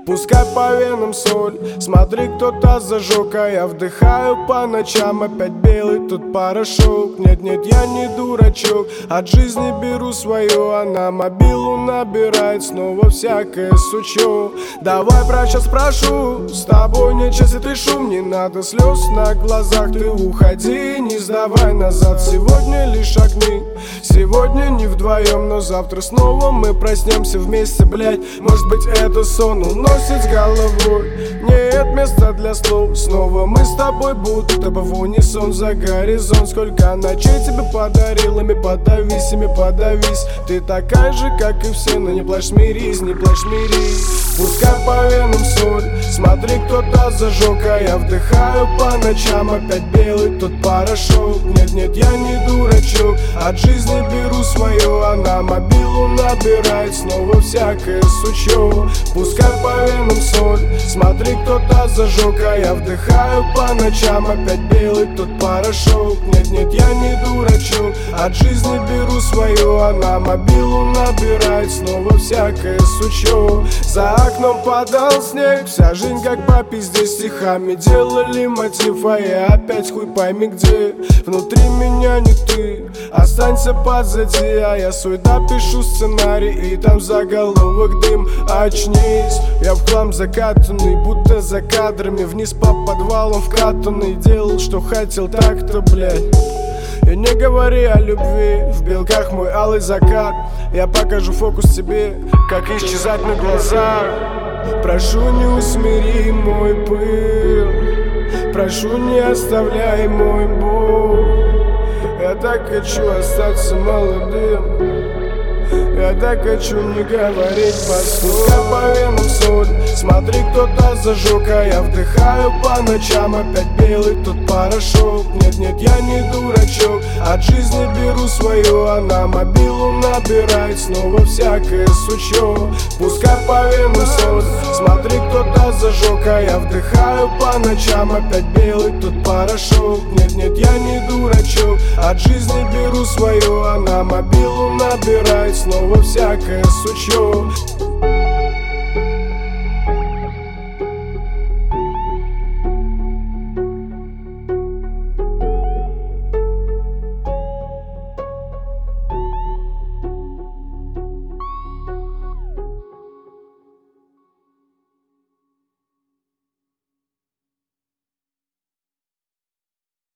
Пускай по венам соль, смотри, кто-то зажег, а я вдыхаю по ночам. Опять белый тут порошок. Нет-нет, я не дурачок, от жизни беру свое, а на мобилу набирает снова всякое сучок. Давай, брат, сейчас спрошу, с тобой нет чести, ты шум, не надо слез на глазах, ты уходи, не сдавай назад. Сегодня лишь огни, сегодня не вдвоем, но завтра снова мы проснемся вместе, блять. Может быть, это сон уносит с головой, нет места для слов. Снова мы с тобой будто бы в унисон за горизонт. Сколько ночей тебе подарил, ими подавись, ими подавись. Ты такая же, как и все, но не плачь, смирись, не плачь, смирись. Пускай по венам соль, смотри, кто-то зажег, а я вдыхаю по ночам. Опять белый тут порошок. Нет-нет, я не дурачок, от жизни беру свое, а на мобилу набирает снова всякое сучок. Пускай по венам соль, смотри, кто-то зажег, а я вдыхаю по ночам. Опять белый тут порошок. Нет-нет, я не дурачок, от жизни беру свое, а на мобилу набирает снова всякое сучок. За окном падал снег, вся жизнь как по пизде, стихами делали мотив, а я опять хуй пойми где. Внутри меня не ты, останься позади, а я свой допишу сценарий, и там заголовок дым. Очнись, я в хлам закатанный, будто за кадрами, вниз по подвалам вкатанный. Делал, что хотел, так-то, блядь. И не говори о любви, в белках мой алый закат. Я покажу фокус тебе, как исчезать на глазах. Прошу, не усмири мой пыл, прошу, не оставляй мой боль. Я так хочу остаться молодым, я так хочу не говорить пускай по венам соль, смотри, кто-то зажег, а я вдыхаю по ночам. Опять белый тут порошок. Нет-нет, я не дурачок, от жизни беру свое, а на мобилу набирает снова всякое сучок. Пускай по венам соль, смотри, кто-то зажег, а я вдыхаю по ночам. Опять белый тут порошок. Нет-нет, я не дурачок, от жизни беру свое, а на мобилу набирает снова всякое сучок.